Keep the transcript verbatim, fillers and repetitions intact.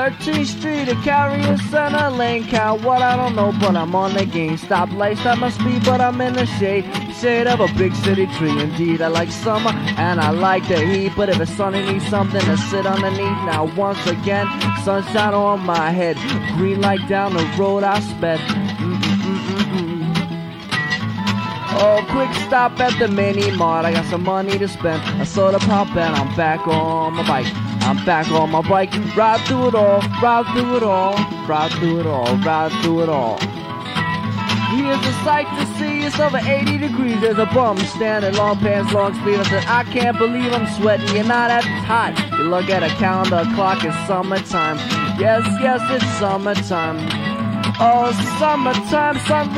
thirteenth Street, a carrier center lane. Count what I don't know, but I'm on the game. Stop lights, I must be, but I'm in the shade. Shade of a big city tree. Indeed, I like summer and I like the heat, but if it's sunny, need something to sit underneath. Now once again, sunshine on my head. Green light down the road I sped. Mm-mm-mm-mm-mm. Oh, quick stop at the mini mart. I got some money to spend. A soda pop and I'm back on my bike. I'm back on my bike. Ride through it all, ride through it all, ride through it all, ride through it all. Here's a sight to see, it's over eighty degrees. There's a bum standing, long pants, long sleeves. I said, I can't believe I'm sweating. You're not at hot. You look at a calendar, clock, it's summertime. Yes, yes, it's summertime. Oh, summertime, sun.